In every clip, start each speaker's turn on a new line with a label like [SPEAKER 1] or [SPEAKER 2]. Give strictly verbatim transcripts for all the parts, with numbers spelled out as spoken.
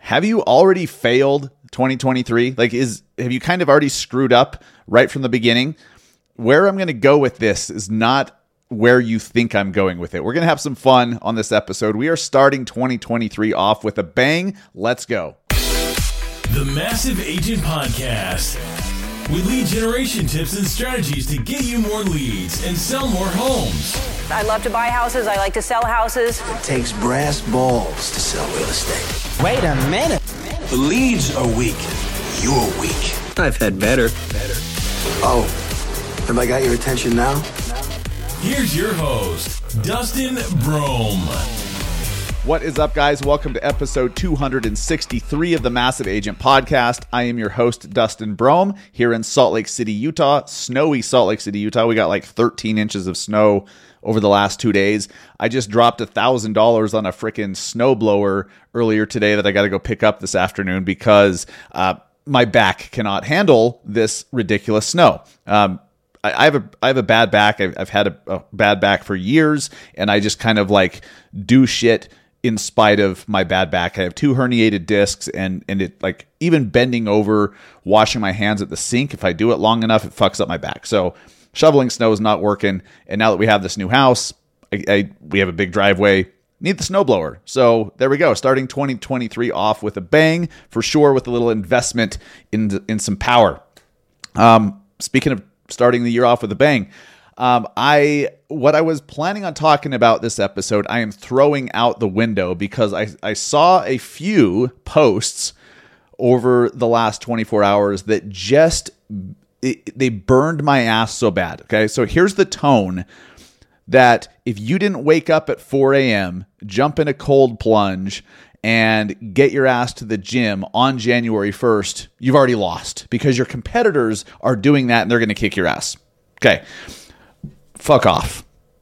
[SPEAKER 1] have you already failed twenty twenty-three? Like, is have you kind of already screwed up right from the beginning? Where I'm going to go with this is not where you think I'm going with it. We're going to have some fun on this episode. We are starting twenty twenty-three off with a bang. Let's go.
[SPEAKER 2] The Massive Agent Podcast, with lead generation tips and strategies to get you more leads and sell more homes.
[SPEAKER 3] I love to buy houses. I like to sell houses.
[SPEAKER 4] It takes brass balls to sell real estate.
[SPEAKER 5] Wait a minute.
[SPEAKER 4] The leads are weak. You're weak.
[SPEAKER 5] I've had better.
[SPEAKER 4] Better. Oh, have I got your attention now?
[SPEAKER 2] Here's your host, Dustin Brome.
[SPEAKER 1] What is up, guys? Welcome to episode two hundred sixty-three of the Massive Agent Podcast. I am your host, Dustin Brome, here in Salt Lake City, Utah. Snowy Salt Lake City, Utah. We got like thirteen inches of snow over the last two days. I just dropped one thousand dollars on a freaking snowblower earlier today that I got to go pick up this afternoon because uh, my back cannot handle this ridiculous snow. Um, I, I have a I have a bad back. I've, I've had a, a bad back for years, and I just kind of like do shit in spite of my bad back. I have two herniated discs, and and it like even bending over, washing my hands at the sink, if I do it long enough, it fucks up my back. So shoveling snow is not working. And now that we have this new house, I, I we have a big driveway, need the snowblower. So there we go. Starting twenty twenty-three off with a bang, for sure, with a little investment in in some power. Um, speaking of starting the year off with a bang, Um, I what I was planning on talking about this episode, I am throwing out the window because I, I saw a few posts over the last twenty-four hours that just it, they burned my ass so bad. Okay, so here's the tone that if you didn't wake up at four a.m., jump in a cold plunge, and get your ass to the gym on January first, you've already lost because your competitors are doing that and they're going to kick your ass. Okay. Fuck off.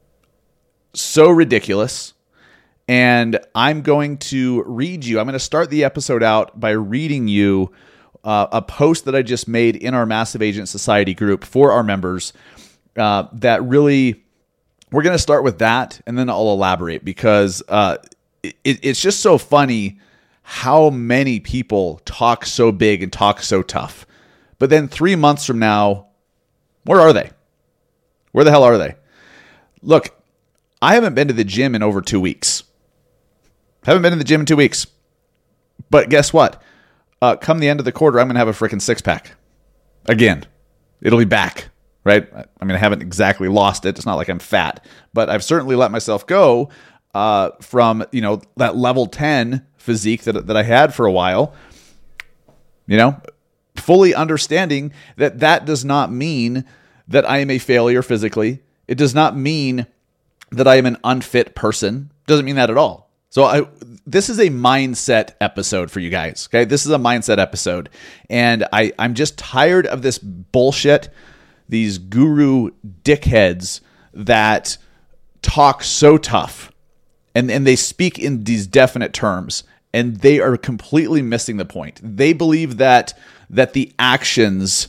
[SPEAKER 1] So ridiculous. And I'm going to read you. I'm going to start the episode out by reading you uh, a post that I just made in our Massive Agent Society group for our members uh, that really, we're going to start with that and then I'll elaborate because uh, it, it's just so funny how many people talk so big and talk so tough. But then three months from now, where are they? Where the hell are they? Look, I haven't been to the gym in over two weeks. Haven't been to the gym in two weeks. But guess what? Uh, come the end of the quarter, I'm going to have a freaking six-pack. Again. It'll be back, right? I mean, I haven't exactly lost it. It's not like I'm fat. But I've certainly let myself go uh, from, you know, that level ten physique that, that I had for a while. You know, fully understanding that that does not mean that I am a failure physically. It does not mean that I am an unfit person. Doesn't mean that at all. So I, this is a mindset episode for you guys. Okay, this is a mindset episode, and I, I'm just tired of this bullshit. These guru dickheads that talk so tough, and and they speak in these definite terms, and they are completely missing the point. They believe that that the actions,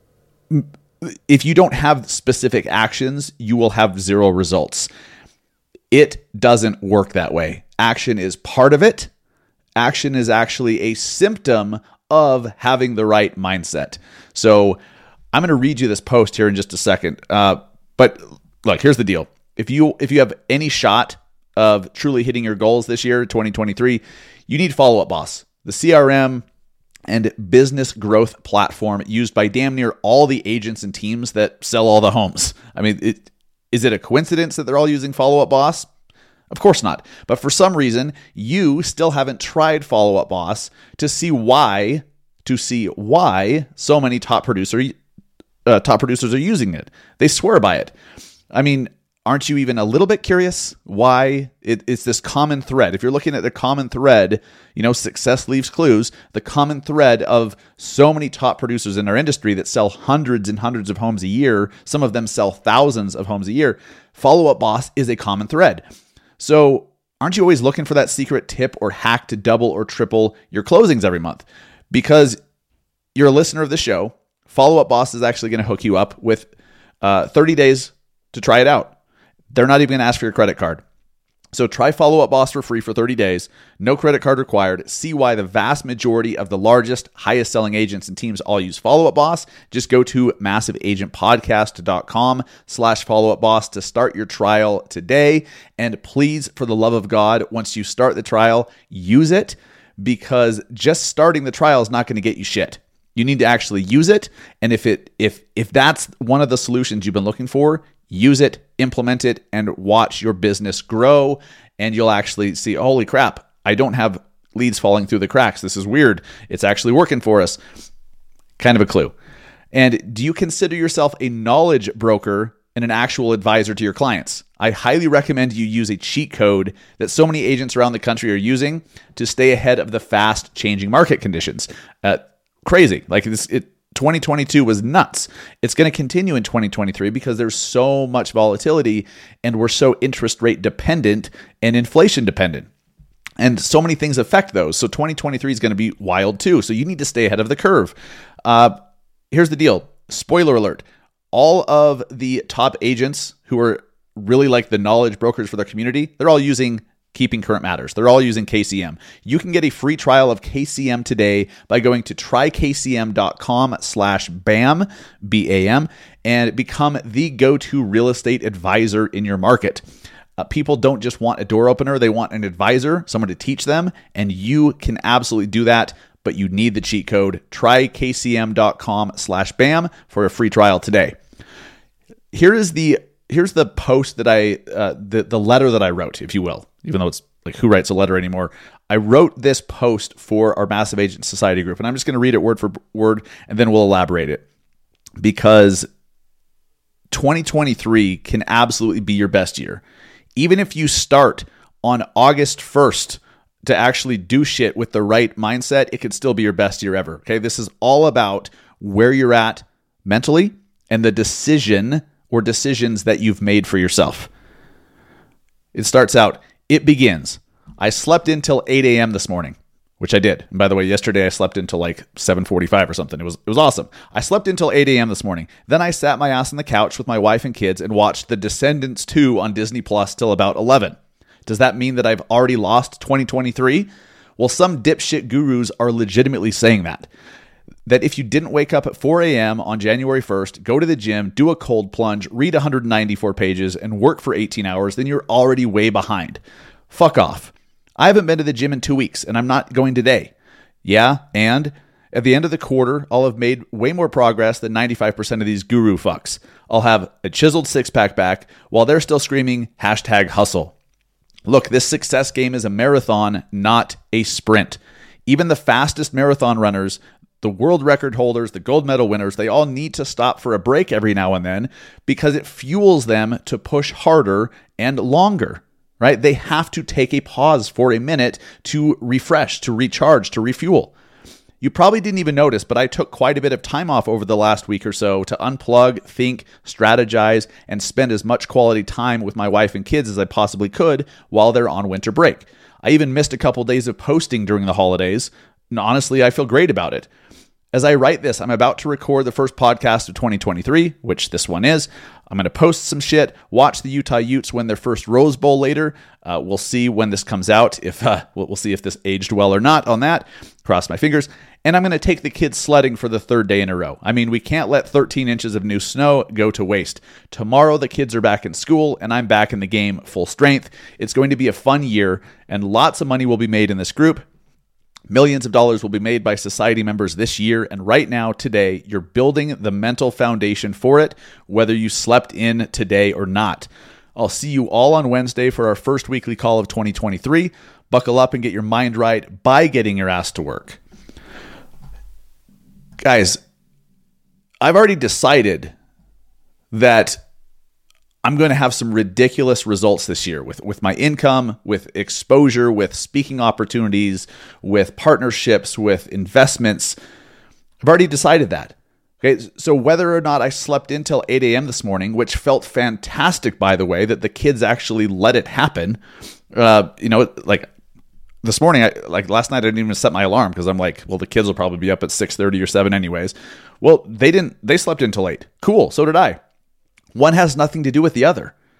[SPEAKER 1] if you don't have specific actions, you will have zero results. It doesn't work that way. Action is part of it. Action is actually a symptom of having the right mindset. So I'm going to read you this post here in just a second. Uh, but look, here's the deal. If you if you have any shot of truly hitting your goals this year, twenty twenty-three, you need Follow Up Boss, the C R M and business growth platform used by damn near all the agents and teams that sell all the homes. I mean, it, is it a coincidence that they're all using Follow Up Boss? Of course not. But for some reason, you still haven't tried Follow Up Boss to see why, to see why so many top producer, uh, top producers are using it. They swear by it. I mean, aren't you even a little bit curious why it, it's this common thread? If you're looking at the common thread, you know, success leaves clues, the common thread of so many top producers in our industry that sell hundreds and hundreds of homes a year, some of them sell thousands of homes a year, Follow Up Boss is a common thread. So aren't you always looking for that secret tip or hack to double or triple your closings every month? Because you're a listener of the show, Follow Up Boss is actually going to hook you up with uh, thirty days to try it out. They're not even going to ask for your credit card. So try Follow Up Boss for free for thirty days. No credit card required. See why the vast majority of the largest, highest selling agents and teams all use Follow Up Boss. Just go to massive agent podcast dot com slash follow up boss to start your trial today. And please, for the love of God, once you start the trial, use it, because just starting the trial is not going to get you shit. You need to actually use it. And if it if if that's one of the solutions you've been looking for, use it, implement it, and watch your business grow. And you'll actually see, holy crap, I don't have leads falling through the cracks. This is weird. It's actually working for us. Kind of a clue. And do you consider yourself a knowledge broker and an actual advisor to your clients? I highly recommend you use a cheat code that so many agents around the country are using to stay ahead of the fast changing market conditions. Uh, crazy. Like this, it, twenty twenty-two was nuts. It's going to continue in twenty twenty-three because there's so much volatility and we're so interest rate dependent and inflation dependent. And so many things affect those. So twenty twenty-three is going to be wild too. So you need to stay ahead of the curve. Uh, here's the deal. Spoiler alert. All of the top agents who are really like the knowledge brokers for their community, they're all using Keeping Current Matters. They're all using K C M. You can get a free trial of K C M today by going to try K C M dot com slash BAM, B A M, and become the go-to real estate advisor in your market. Uh, people don't just want a door opener. They want an advisor, someone to teach them, and you can absolutely do that, but you need the cheat code. try K C M dot com slash BAM for a free trial today. Here is the here's the post that I, uh, the, the letter that I wrote, if you will, even though it's like, who writes a letter anymore? I wrote this post for our Massive Agent Society group, and I'm just going to read it word for word, and then we'll elaborate it, because twenty twenty-three can absolutely be your best year. Even if you start on August first to actually do shit with the right mindset, it could still be your best year ever. Okay. This is all about where you're at mentally and the decision or decisions that you've made for yourself. It starts out, it begins. I slept until eight a.m. this morning, which I did. And by the way, yesterday I slept until like seven forty-five or something. It was it was awesome. I slept until eight a.m. this morning. Then I sat my ass on the couch with my wife and kids and watched The Descendants two on Disney Plus till about eleven. Does that mean that I've already lost twenty twenty-three? Well, some dipshit gurus are legitimately saying that. That if you didn't wake up at four a.m. on January first, go to the gym, do a cold plunge, read one hundred ninety-four pages, and work for eighteen hours, then you're already way behind. Fuck off. I haven't been to the gym in two weeks, and I'm not going today. Yeah, and at the end of the quarter, I'll have made way more progress than ninety-five percent of these guru fucks. I'll have a chiseled six-pack back while they're still screaming hashtag hustle. Look, this success game is a marathon, not a sprint. Even the fastest marathon runners, the world record holders, the gold medal winners, they all need to stop for a break every now and then because it fuels them to push harder and longer, right? They have to take a pause for a minute to refresh, to recharge, to refuel. You probably didn't even notice, but I took quite a bit of time off over the last week or so to unplug, think, strategize, and spend as much quality time with my wife and kids as I possibly could while they're on winter break. I even missed a couple days of posting during the holidays, and honestly, I feel great about it. As I write this, I'm about to record the first podcast of twenty twenty-three, which this one is. I'm going to post some shit, watch the Utah Utes win their first Rose Bowl later. Uh, we'll see when this comes out. If uh, we'll see if this aged well or not on that. Cross my fingers. And I'm going to take the kids sledding for the third day in a row. I mean, we can't let thirteen inches of new snow go to waste. Tomorrow, the kids are back in school, and I'm back in the game full strength. It's going to be a fun year, and lots of money will be made in this group. Millions of dollars will be made by society members this year, and right now, today, you're building the mental foundation for it, whether you slept in today or not. I'll see you all on Wednesday for our first weekly call of twenty twenty-three. Buckle up and get your mind right by getting your ass to work. Guys, I've already decided that I'm going to have some ridiculous results this year with, with my income, with exposure, with speaking opportunities, with partnerships, with investments. I've already decided that. Okay, so whether or not I slept in till eight a.m. this morning, which felt fantastic, by the way, that the kids actually let it happen. Uh, you know, like this morning, I, like last night, I didn't even set my alarm because I'm like, well, the kids will probably be up at six thirty or seven anyways. Well, they didn't. They slept in till eight. Cool. So did I. One has nothing to do with the other.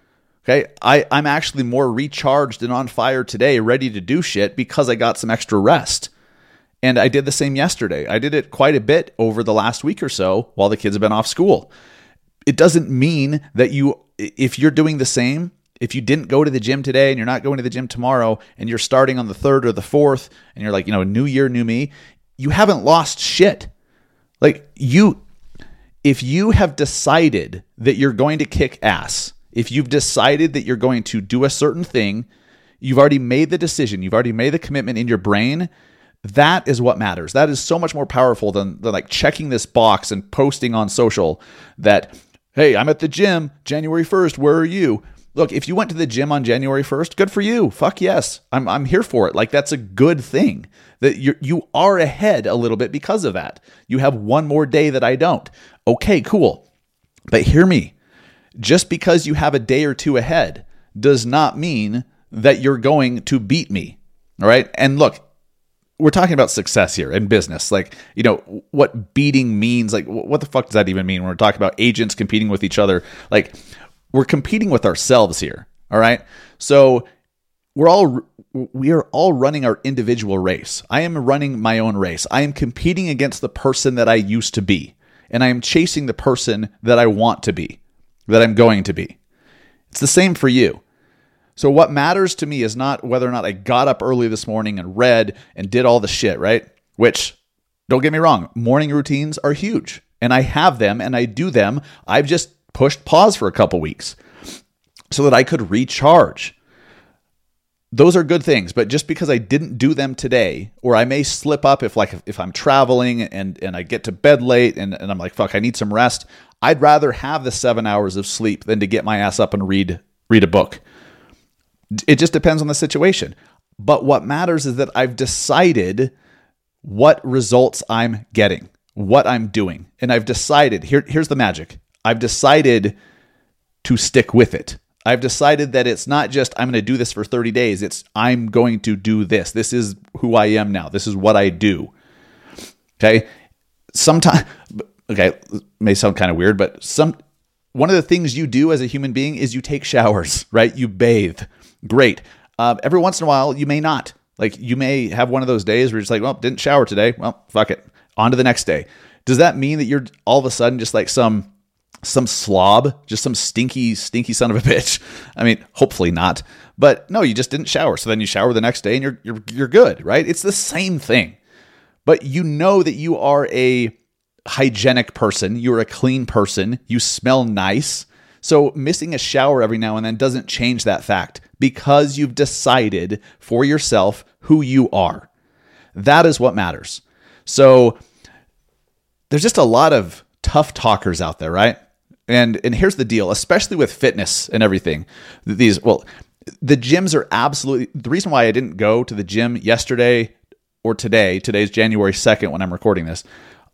[SPEAKER 1] Okay. I, I'm actually more recharged and on fire today, ready to do shit because I got some extra rest. And I did the same yesterday. I did it quite a bit over the last week or so while the kids have been off school. It doesn't mean that you, if you're doing the same, if you didn't go to the gym today and you're not going to the gym tomorrow and you're starting on the third or the fourth and you're like, you know, new year, new me, you haven't lost shit. Like you, if you have decided that you're going to kick ass, if you've decided that you're going to do a certain thing, you've already made the decision, you've already made the commitment in your brain. That is what matters. That is so much more powerful than, than like checking this box and posting on social that, hey, I'm at the gym January first. Where are you? Look, if you went to the gym on January first, good for you. Fuck yes. I'm I'm here for it. Like that's a good thing. That you you are ahead a little bit because of that. You have one more day that I don't. Okay, cool. But hear me. Just because you have a day or two ahead does not mean that you're going to beat me. All right? And look, we're talking about success here in business. Like, you know, what beating means, like what the fuck does that even mean when we're talking about agents competing with each other? Like we're competing with ourselves here. All right. So we're all, we are all running our individual race. I am running my own race. I am competing against the person that I used to be. And I am chasing the person that I want to be, that I'm going to be. It's the same for you. So what matters to me is not whether or not I got up early this morning and read and did all the shit, right? Which, don't get me wrong, morning routines are huge. And I have them and I do them. I've just pushed pause for a couple weeks so that I could recharge. Those are good things, but just because I didn't do them today, or I may slip up if like if I'm traveling and, and I get to bed late and, and I'm like, fuck, I need some rest. I'd rather have the seven hours of sleep than to get my ass up and read read a book. It just depends on the situation. But what matters is that I've decided what results I'm getting, what I'm doing. And I've decided, here, here's the magic. I've decided to stick with it. I've decided that it's not just, I'm going to do this for thirty days. It's, I'm going to do this. This is who I am now. This is what I do. Okay. Sometimes, okay, it may sound kind of weird, but some, one of the things you do as a human being is you take showers, right? You bathe. Great. Uh, every once in a while, you may not. Like you may have one of those days where you're just like, well, didn't shower today. Well, fuck it. On to the next day. Does that mean that you're all of a sudden just like some some slob, just some stinky, stinky son of a bitch? I mean, hopefully not. But no, you just didn't shower. So then you shower the next day and you're you're you're good, right? It's the same thing. But you know that you are a hygienic person. You're a clean person. You smell nice. So missing a shower every now and then doesn't change that fact because you've decided for yourself who you are. That is what matters. So there's just a lot of tough talkers out there, right? And and here's the deal, especially with fitness and everything. These, well, the gyms are absolutely, the reason why I didn't go to the gym yesterday or today, today's January second when I'm recording this,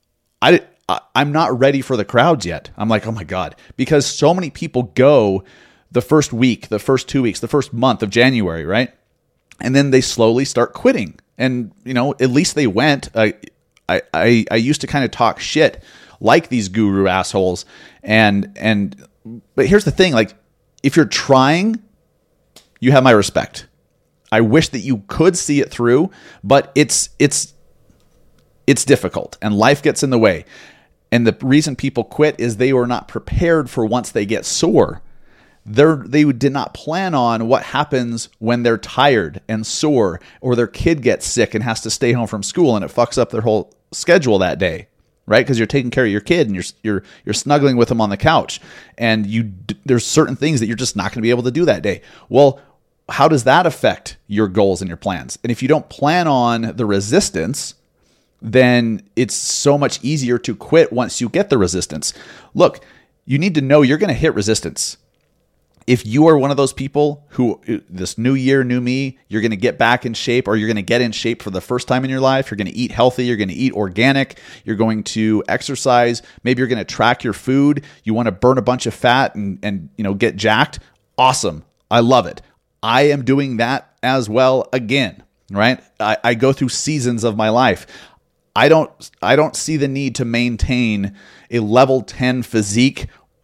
[SPEAKER 1] I I'm not ready for the crowds yet. I'm like, oh my God, because so many people go the first week, the first two weeks, the first month of January, right? And then they slowly start quitting. And, you know, at least they went. I I I, I used to kind of talk shit like these guru assholes. And, and, but here's the thing, like, if you're trying, you have my respect. I wish that you could see it through, but it's, it's, it's difficult and life gets in the way. And the reason people quit is they were not prepared for once they get sore. They're, they did not plan on what happens when they're tired and sore, or their kid gets sick and has to stay home from school and it fucks up their whole schedule that day, right? Because you're taking care of your kid and you're you're you're snuggling with them on the couch, and you there's certain things that you're just not going to be able to do that day. Well, how does that affect your goals and your plans? And if you don't plan on the resistance, then it's so much easier to quit once you get the resistance. Look, you need to know you're going to hit resistance. If you are one of those people who, this new year, new me, you're going to get back in shape, or you're going to get in shape for the first time in your life, you're going to eat healthy, you're going to eat organic, you're going to exercise, maybe you're going to track your food, you want to burn a bunch of fat and, and you know, get jacked. Awesome. I love it. I am doing that as well again, right? I, I go through seasons of my life. I don't I don't see the need to maintain a level ten physique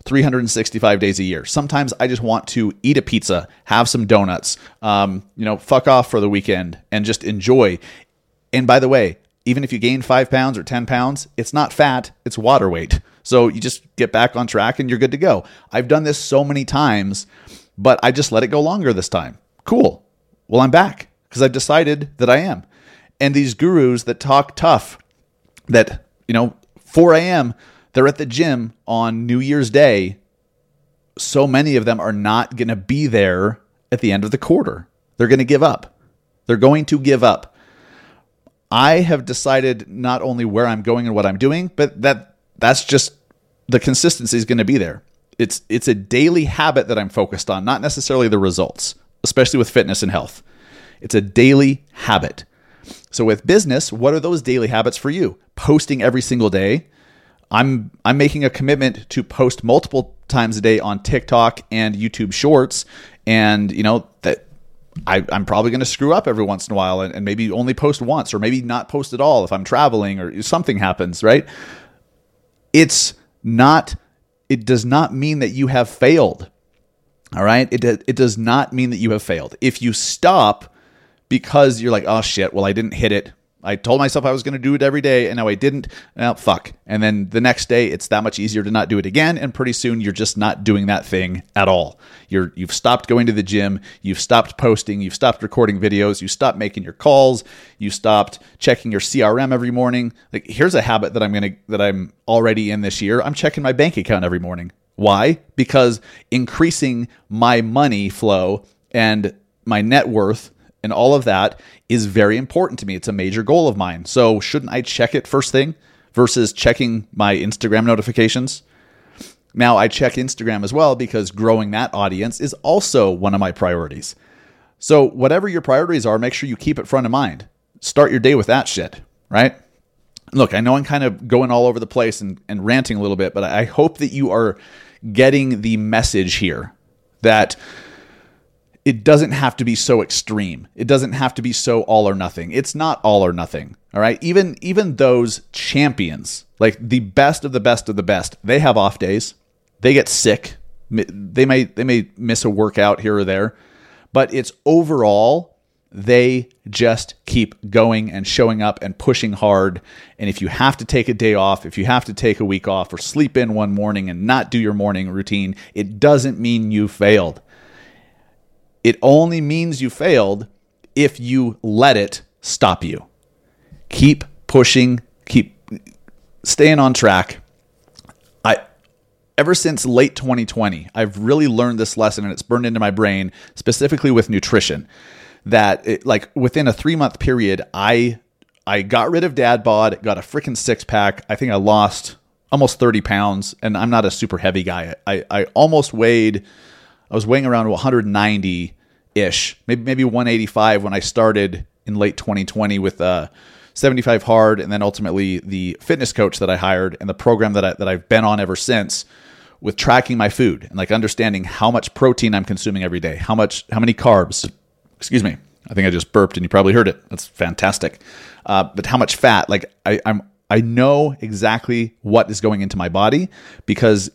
[SPEAKER 1] three hundred sixty-five days a year. Sometimes I just want to eat a pizza, have some donuts, um, you know, fuck off for the weekend and just enjoy. And by the way, even if you gain five pounds or ten pounds, it's not fat, it's water weight. So you just get back on track and you're good to go. I've done this so many times, but I just let it go longer this time. Cool. Well, I'm back because I've decided that I am. And these gurus that talk tough, that, you know, four a.m., they're at the gym on New Year's Day. So many of them are not going to be there at the end of the quarter. They're going to give up. They're going to give up. I have decided not only where I'm going and what I'm doing, but that that's just the consistency is going to be there. It's it's a daily habit that I'm focused on, not necessarily the results, especially with fitness and health. It's a daily habit. So with business, what are those daily habits for you? Posting every single day. I'm I'm making a commitment to post multiple times a day on TikTok and YouTube Shorts, and you know that I, I'm probably going to screw up every once in a while, and, and maybe only post once, or maybe not post at all if I'm traveling or something happens. Right? It's not. It does not mean that you have failed. All right. It it does not mean that you have failed. If you stop because you're like, oh shit, well I didn't hit it. I told myself I was going to do it every day, and now I didn't. Well, fuck. And then the next day, it's that much easier to not do it again, and pretty soon you're just not doing that thing at all. You're you've stopped going to the gym, you've stopped posting, you've stopped recording videos, you stopped making your calls, you stopped checking your C R M every morning. Like, here's a habit that I'm gonna that I'm already in this year. I'm checking my bank account every morning. Why? Because increasing my money flow and my net worth and all of that is very important to me. It's a major goal of mine. So shouldn't I check it first thing versus checking my Instagram notifications? Now I check Instagram as well because growing that audience is also one of my priorities. So whatever your priorities are, make sure you keep it front of mind. Start your day with that shit, right? Look, I know I'm kind of going all over the place and, and ranting a little bit, but I hope that you are getting the message here that it doesn't have to be so extreme. It doesn't have to be so all or nothing. It's not all or nothing. All right. Even, even those champions, like the best of the best of the best, they have off days. They get sick. They may, they may miss a workout here or there, but it's overall, they just keep going and showing up and pushing hard. And if you have to take a day off, if you have to take a week off or sleep in one morning and not do your morning routine, it doesn't mean you failed. It only means you failed if you let it stop you. Keep pushing, keep staying on track. I ever since late twenty twenty, I've really learned this lesson, and it's burned into my brain, specifically with nutrition, that it, like within a three-month period, I I got rid of dad bod, got a freaking six-pack. I think I lost almost thirty pounds, and I'm not a super heavy guy. I, I almost weighed... I was weighing around one ninety-ish, maybe maybe one eighty-five when I started in late twenty twenty with uh, seventy-five Hard, and then ultimately the fitness coach that I hired and the program that, I, that I've been on ever since with tracking my food and like understanding how much protein I'm consuming every day, how much, how many carbs, excuse me, I think I just burped and you probably heard it. That's fantastic. Uh, but how much fat, like I, I'm, I know exactly what is going into my body, because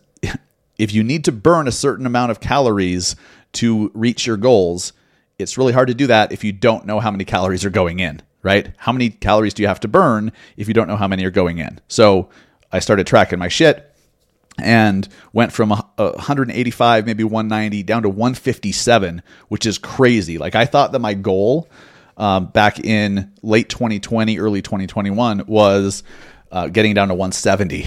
[SPEAKER 1] if you need to burn a certain amount of calories to reach your goals, it's really hard to do that if you don't know how many calories are going in, right? How many calories do you have to burn if you don't know how many are going in? So I started tracking my shit and went from one eighty-five, maybe one ninety down to one fifty-seven, which is crazy. Like I thought that my goal um, back in late twenty twenty, early twenty twenty-one was Uh, getting down to one seventy.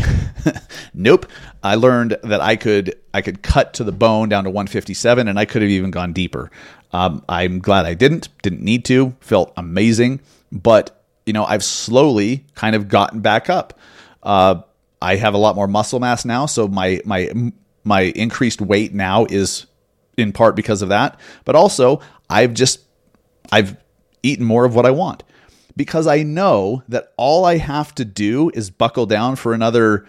[SPEAKER 1] Nope. I learned that I could I could cut to the bone down to one fifty-seven, and I could have even gone deeper. Um, I'm glad I didn't. Didn't need to. Felt amazing. But, you know, I've slowly kind of gotten back up. Uh, I have a lot more muscle mass now, so my my my increased weight now is in part because of that. But also, I've just I've eaten more of what I want. Because I know that all I have to do is buckle down for another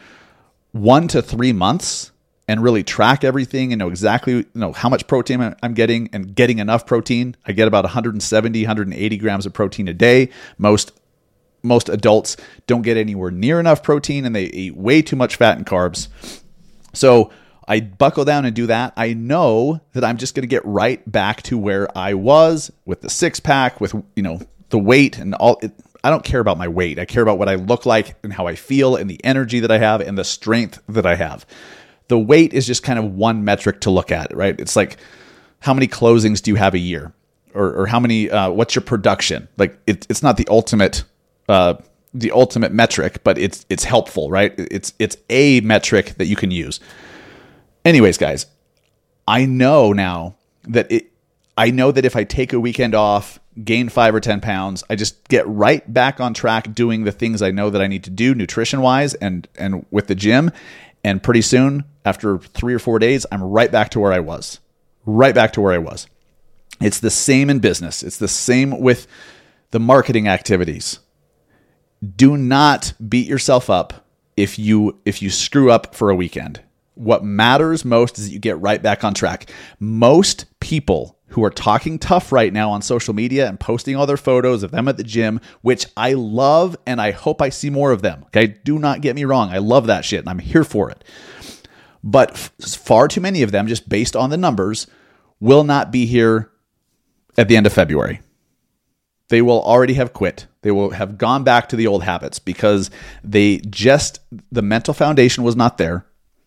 [SPEAKER 1] one to three months and really track everything and know exactly you know how much protein I'm getting and getting enough protein. I get about one seventy, one eighty grams of protein a day. Most most adults don't get anywhere near enough protein, and they eat way too much fat and carbs. So I buckle down and do that, I know that I'm just going to get right back to where I was with the six pack, with, you know, the weight and all. It, I don't care about my weight. I care about what I look like and how I feel and the energy that I have and the strength that I have. The weight is just kind of one metric to look at, right? It's like, how many closings do you have a year? Or, or how many, uh, what's your production? Like it, it's not the ultimate, uh, the ultimate metric, but it's, it's helpful, right? It's, it's a metric that you can use. Anyways, guys, I know now that it, I know that if I take a weekend off, gain five or ten pounds, I just get right back on track doing the things I know that I need to do nutrition wise and, and with the gym. And pretty soon, after three or four days, I'm right back to where I was, right back to where I was. It's the same in business. It's the same with the marketing activities. Do not beat yourself up if you, if you screw up for a weekend. What matters most is that you get right back on track. Most people who are talking tough right now on social media and posting all their photos of them at the gym, which I love and I hope I see more of them. Okay, do not get me wrong. I love that shit and I'm here for it. But f- far too many of them, just based on the numbers, will not be here at the end of February. They will already have quit. They will have gone back to the old habits because they just, the mental foundation was not there.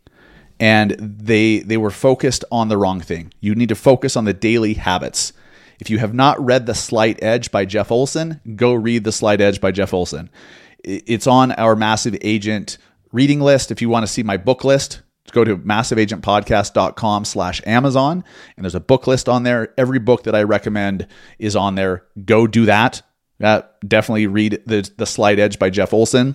[SPEAKER 1] And they they were focused on the wrong thing. You need to focus on the daily habits. If you have not read The Slight Edge by Jeff Olson, go read The Slight Edge by Jeff Olson. It's on our Massive Agent reading list. If you want to see my book list, go to massiveagentpodcast.com slash Amazon. And there's a book list on there. Every book that I recommend is on there. Go do that. Uh, definitely read the, the Slight Edge by Jeff Olson.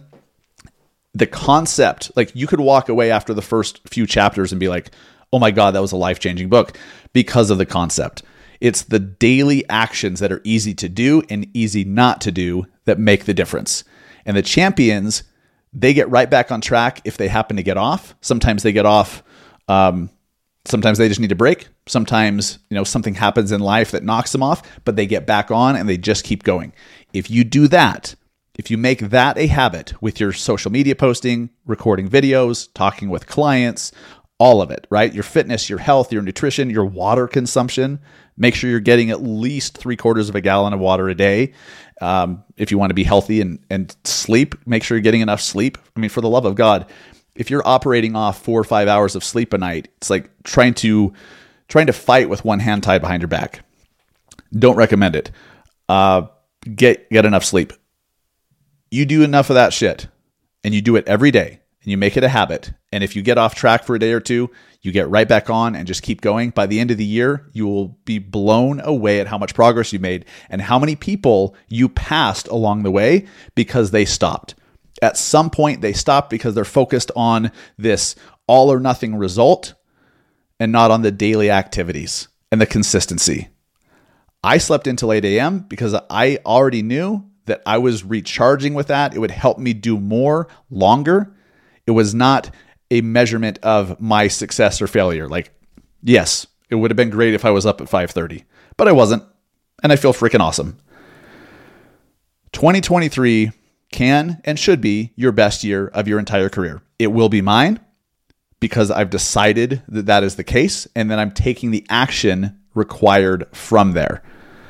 [SPEAKER 1] The concept, like you could walk away after the first few chapters and be like, oh my God, that was a life-changing book because of the concept. It's the daily actions that are easy to do and easy not to do that make the difference. And the champions, they get right back on track if they happen to get off. Sometimes they get off. Um, sometimes they just need a break. Sometimes, you know, something happens in life that knocks them off, but they get back on and they just keep going. If you do that, if you make that a habit with your social media posting, recording videos, talking with clients, all of it, right? Your fitness, your health, your nutrition, your water consumption, make sure you're getting at least three quarters of a gallon of water a day. Um, if you want to be healthy and, and sleep, make sure you're getting enough sleep. I mean, for the love of God, if you're operating off four or five hours of sleep a night, it's like trying to, trying to fight with one hand tied behind your back. Don't recommend it. Uh, get, get enough sleep. You do enough of that shit and you do it every day and you make it a habit. And if you get off track for a day or two, you get right back on and just keep going. By the end of the year, you will be blown away at how much progress you made and how many people you passed along the way because they stopped. At some point, they stopped because they're focused on this all or nothing result and not on the daily activities and the consistency. I slept until eight a.m. because I already knew that I was recharging with that. It would help me do more longer. It was not a measurement of my success or failure. Like, yes, it would have been great if I was up at five thirty, but I wasn't. And I feel freaking awesome. twenty twenty-three can and should be your best year of your entire career. It will be mine because I've decided that that is the case. And then I'm taking the action required from there.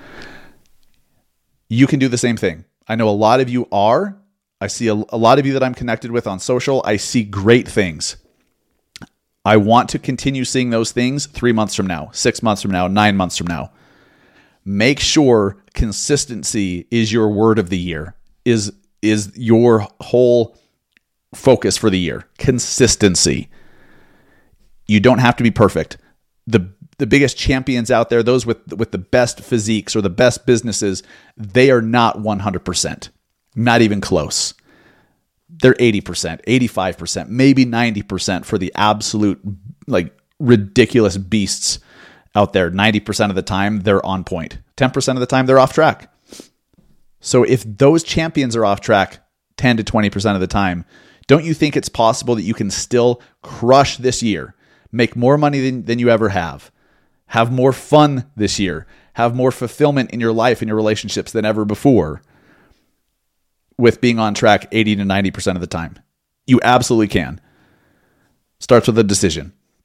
[SPEAKER 1] You can do the same thing. I know a lot of you are. I see a, a lot of you that I'm connected with on social. I see great things. I want to continue seeing those things three months from now, six months from now, nine months from now. Make sure consistency is your word of the year, is, is your whole focus for the year. Consistency. You don't have to be perfect. The The biggest champions out there, those with with the best physiques or the best businesses, they are not one hundred percent, not even close. They're eighty percent, eighty-five percent, maybe ninety percent for the absolute like ridiculous beasts out there. ninety percent of the time, they're on point. ten percent of the time, they're off track. So if those champions are off track ten to twenty percent of the time, don't you think it's possible that you can still crush this year, make more money than, than you ever have, have more fun this year, have more fulfillment in your life and your relationships than ever before with being on track eighty to ninety percent of the time? You absolutely can. Starts with a decision.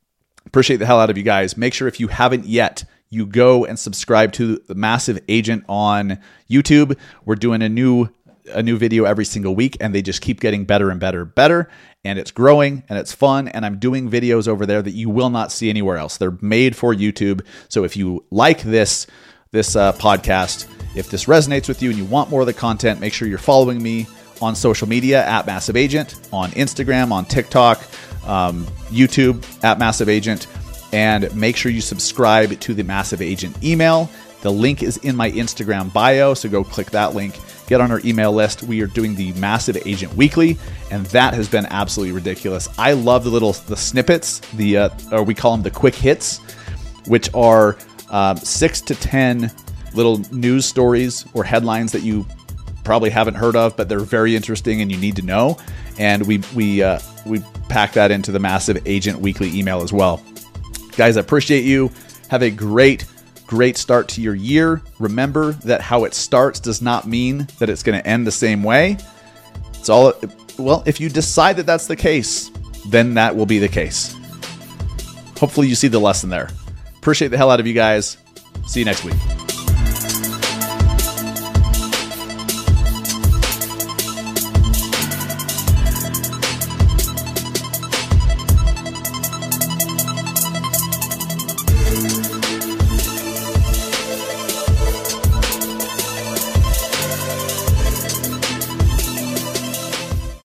[SPEAKER 1] Appreciate the hell out of you guys. Make sure if you haven't yet, you go and subscribe to the Massive Agent on YouTube. We're doing a new a new video every single week, and they just keep getting better and better and better, and it's growing and it's fun, and I'm doing videos over there that you will not see anywhere else. They're made for YouTube. So if you like this this uh, podcast, if this resonates with you and you want more of the content, make sure you're following me on social media at Massive Agent, on Instagram, on TikTok, um, YouTube at Massive Agent, and make sure you subscribe to the Massive Agent email. The link is in my Instagram bio, so go click that link. Get on our email list. We are doing the Massive Agent Weekly, and that has been absolutely ridiculous. I love the little the snippets, the uh, or we call them the quick hits, which are um, six to ten little news stories or headlines that you probably haven't heard of, but they're very interesting and you need to know. And we we uh, we pack that into the Massive Agent Weekly email as well. Guys, I appreciate you. Have a great Great start to your year. Remember that how it starts does not mean that it's going to end the same way. It's all, well, if you decide that that's the case, then that will be the case. Hopefully you see the lesson there. Appreciate the hell out of you guys. See you next week.